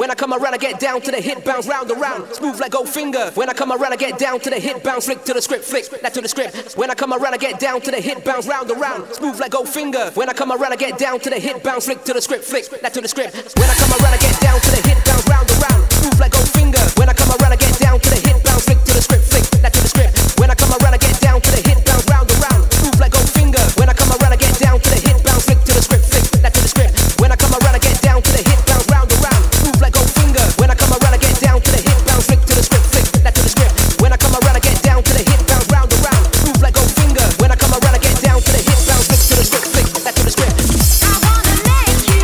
When I come around, I get down to the hit, bounce round and round, smooth like Goldfinger. When I come around, I get down to the hit, bounce, flick to the script, flick that to the script. When I come around, I get down to the hit, bounce round and round, smooth like Goldfinger. When I come around, I get down to the hit, bounce, flick to the script, flick that to the script. When I come around, I get down to the hit, bounce round and round, smooth like Goldfinger. When I come around, I get down to the hit, bounce, flick to the script, flick that to the script. When I come around, I get down to the hit, bounce round and round, smooth like Goldfinger. When I come around, I get down to the hit, bounce, flick to the script, flick that to the script. When I come around, I get down to the hit, bounce round and round, smooth like Goldfinger. When I come around, I get down to the hit, bounce, flick to the script, flick that to the script. When I come around, I get down to the hit, bounce round and round, smooth like Goldfinger. When I come around, I get down to the hit, bounce, flick to the script, flick that to the script. I wanna make you.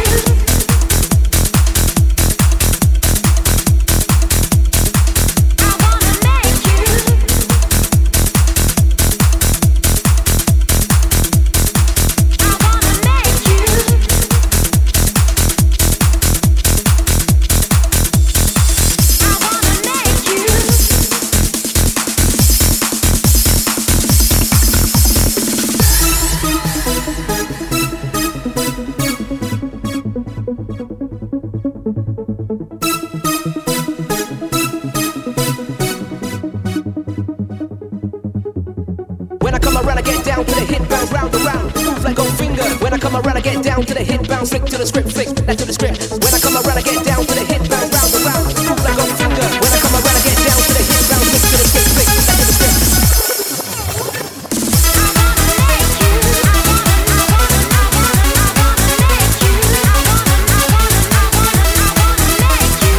I wanna make you. I wanna make you. I wanna make you. When I come around, I get down to the hit, bounce round and round, move like Goldfinger. When I come around, I get down to the hit, bounce, flick to the script, flick that to the script. When I come around, I get down to the hit, bounce round and round, move like Goldfinger. When I come around, I get down to the hit, bounce, flick to the script, flick that to the script. I wanna make you. I wanna make you. I wanna make you.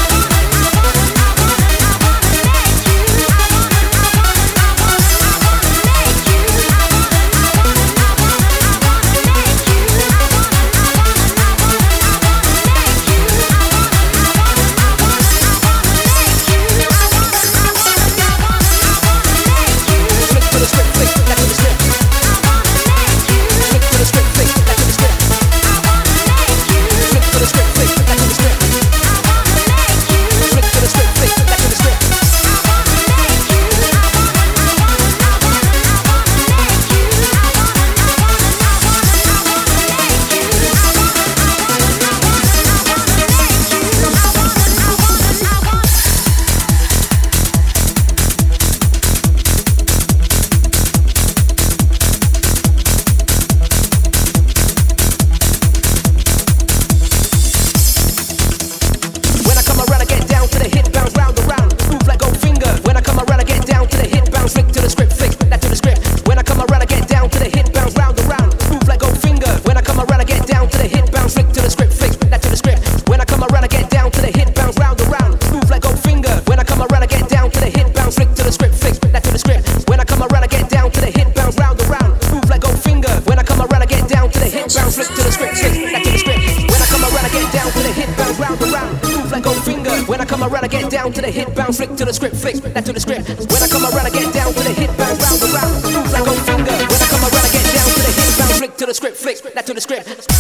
Flick to the script, flick that to the script. Flick to the script, flick that to the script. Flick to the script, flick that to the script. Flick to the script, flick that to the script. When I come around, I get down to the hit, bounce round and round, smooth like Goldfinger. When I come around, I get down to the hit, bounce, flick to the script, flick that to the script. When I come around, I get down to the hit, bounce round and round, smooth like Goldfinger. When I come around, I get down to the hit, bounce, flick to the script, flick that to the script. When I come around, I get down to the hit, bounce round and round, smooth like Goldfinger. When I come around, I get down to the hit, bounce, flick to the script, flick that to the script. When I come around, I get down to the hit, bounce round and round, smooth like Goldfinger. When I come around, I get down to the hit, bounce, flick to the script, flick that to the script. When I come around, I get down to the hit, bounce round and round, smooth like Goldfinger. When I come around, I get down to the hit, bounce, flick to the script, flick that to the script. When I come around, I get down to the hit, bounce round and round, smooth like Goldfinger. When I come around, I get down to the hit, bounce, flick to the script, flick that to the script.